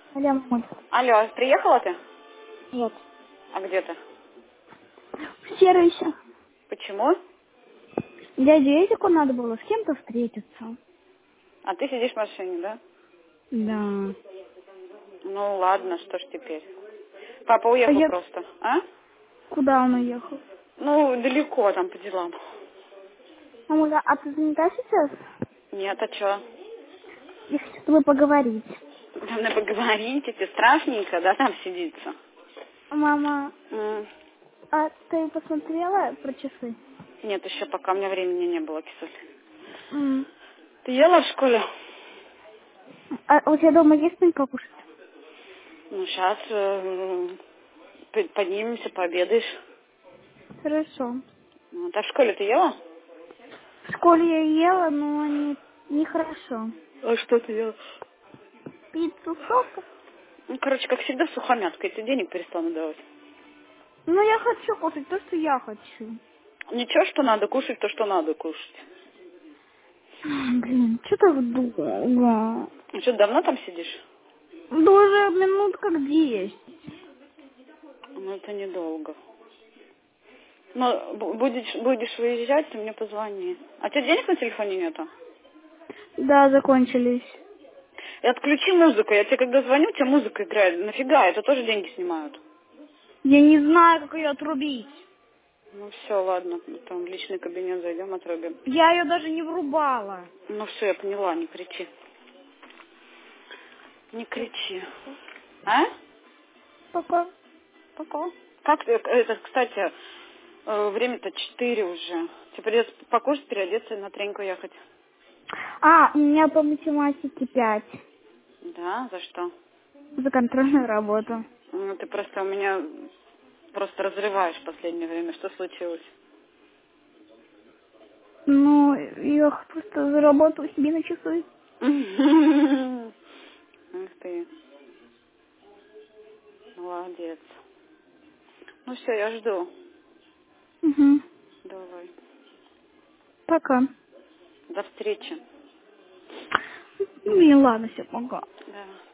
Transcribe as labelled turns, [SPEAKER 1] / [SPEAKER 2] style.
[SPEAKER 1] Алло, мамуль.
[SPEAKER 2] Алло, приехала ты?
[SPEAKER 1] Нет.
[SPEAKER 2] А где ты?
[SPEAKER 1] В сервисе.
[SPEAKER 2] Почему?
[SPEAKER 1] Дяде Эдику надо было с кем-то встретиться.
[SPEAKER 2] А ты сидишь в машине, да?
[SPEAKER 1] Да.
[SPEAKER 2] Ну ладно, что ж теперь. Папа
[SPEAKER 1] А
[SPEAKER 2] уехал
[SPEAKER 1] я...
[SPEAKER 2] просто. А?
[SPEAKER 1] Куда он уехал?
[SPEAKER 2] Ну, далеко там по делам.
[SPEAKER 1] Мамуля, а ты занята сейчас?
[SPEAKER 2] Нет, а чё?
[SPEAKER 1] Я хочу с тобой поговорить.
[SPEAKER 2] Надо поговорить, тебе страшненько, да, там сидится?
[SPEAKER 1] Мама,
[SPEAKER 2] М.
[SPEAKER 1] а ты посмотрела про часы?
[SPEAKER 2] Нет, еще пока у меня времени не было, кисуль.
[SPEAKER 1] М.
[SPEAKER 2] Ты ела в школе?
[SPEAKER 1] А у тебя дома есть что-нибудь покушать?
[SPEAKER 2] Ну, сейчас поднимемся, пообедаешь.
[SPEAKER 1] Хорошо.
[SPEAKER 2] Вот. А в школе ты ела?
[SPEAKER 1] В школе я ела, но нехорошо.
[SPEAKER 2] А что ты ела?
[SPEAKER 1] Пиццу, сок.
[SPEAKER 2] Ну, короче, как всегда, сухомятка. И ты денег перестала надавать.
[SPEAKER 1] Ну, я хочу кушать то, что я хочу.
[SPEAKER 2] Ничего, что надо кушать, то, что надо кушать.
[SPEAKER 1] Блин, что так долго?
[SPEAKER 2] Ну, что, давно там сидишь?
[SPEAKER 1] Да уже минут как 10.
[SPEAKER 2] Ну, это недолго. Но будешь выезжать, ты мне позвони. А у тебя денег на телефоне нету?
[SPEAKER 1] Да, закончились.
[SPEAKER 2] И отключи музыку. Я тебе когда звоню, у тебя музыка играет. Нафига? Это тоже деньги снимают.
[SPEAKER 1] Я не знаю, как ее отрубить.
[SPEAKER 2] Ну, все, ладно. Там в личный кабинет зайдем, отрубим.
[SPEAKER 1] Я ее даже не врубала.
[SPEAKER 2] Ну, все, я поняла, не кричи. Не кричи. А?
[SPEAKER 1] Пока.
[SPEAKER 2] Пока. Как ты, это, кстати, время-то 4 уже. Тебе придется покушать, переодеться и на треньку ехать.
[SPEAKER 1] А, у меня по математике 5
[SPEAKER 2] Да? За что?
[SPEAKER 1] за контрольную работу.
[SPEAKER 2] Ну, ты просто у меня просто разрываешь в последнее время. Что случилось?
[SPEAKER 1] Ну, я просто заработала себе на часы.
[SPEAKER 2] Ух ты. Молодец. Ну все, я жду.
[SPEAKER 1] Угу.
[SPEAKER 2] Давай.
[SPEAKER 1] Пока.
[SPEAKER 2] До встречи.
[SPEAKER 1] Ну, и ладно, все, пока.
[SPEAKER 2] Да.